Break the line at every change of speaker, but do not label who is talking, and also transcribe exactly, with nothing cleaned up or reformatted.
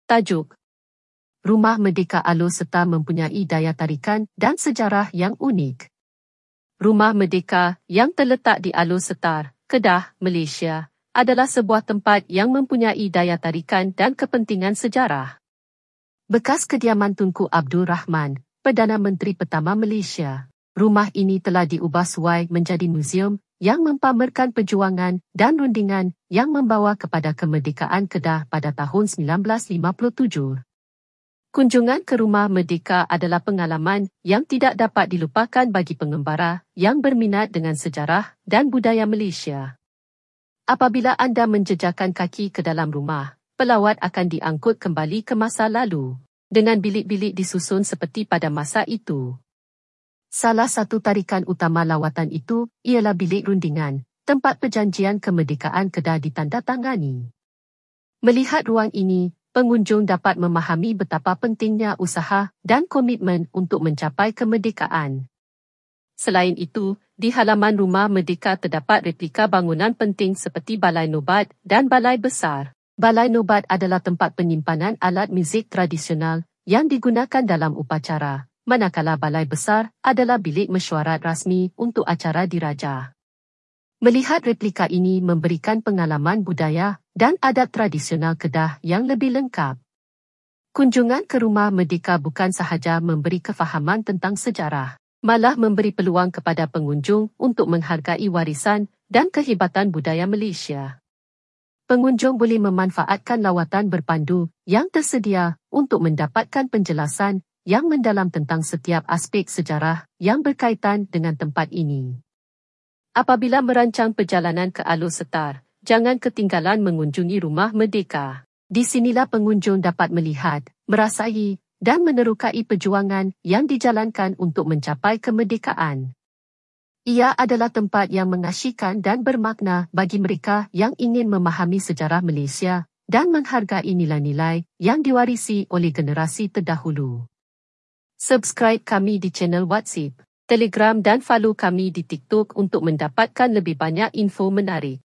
Tajuk: Rumah Merdeka Alor Setar mempunyai daya tarikan dan sejarah yang unik. Rumah Merdeka yang terletak di Alor Setar, Kedah, Malaysia, adalah sebuah tempat yang mempunyai daya tarikan dan kepentingan sejarah. Bekas kediaman Tunku Abdul Rahman, Perdana Menteri pertama Malaysia. Rumah ini telah diubah suai menjadi muzium yang mempamerkan perjuangan dan rundingan yang membawa kepada kemerdekaan Kedah pada tahun sembilan belas lima puluh tujuh. Kunjungan ke Rumah Merdeka adalah pengalaman yang tidak dapat dilupakan bagi pengembara yang berminat dengan sejarah dan budaya Malaysia. Apabila anda menjejakkan kaki ke dalam rumah, pelawat akan diangkut kembali ke masa lalu, dengan bilik-bilik disusun seperti pada masa itu. Salah satu tarikan utama lawatan itu ialah bilik rundingan, tempat perjanjian kemerdekaan Kedah ditandatangani. Melihat ruang ini, pengunjung dapat memahami betapa pentingnya usaha dan komitmen untuk mencapai kemerdekaan. Selain itu, di halaman Rumah Merdeka terdapat replika bangunan penting seperti Balai Nobat dan Balai Besar. Balai Nobat adalah tempat penyimpanan alat muzik tradisional yang digunakan dalam upacara, manakala Balai Besar adalah bilik mesyuarat rasmi untuk acara diraja. Melihat replika ini memberikan pengalaman budaya dan adat tradisional Kedah yang lebih lengkap. Kunjungan ke Rumah Merdeka bukan sahaja memberi kefahaman tentang sejarah, malah memberi peluang kepada pengunjung untuk menghargai warisan dan kehebatan budaya Malaysia. Pengunjung boleh memanfaatkan lawatan berpandu yang tersedia untuk mendapatkan penjelasan yang mendalam tentang setiap aspek sejarah yang berkaitan dengan tempat ini. Apabila merancang perjalanan ke Alor Setar, jangan ketinggalan mengunjungi Rumah Merdeka. Di sinilah pengunjung dapat melihat, merasai, dan menerokai perjuangan yang dijalankan untuk mencapai kemerdekaan. Ia adalah tempat yang mengasyikkan dan bermakna bagi mereka yang ingin memahami sejarah Malaysia dan menghargai nilai-nilai yang diwarisi oleh generasi terdahulu. Subscribe kami di channel WhatsApp, Telegram dan follow kami di TikTok untuk mendapatkan lebih banyak info menarik.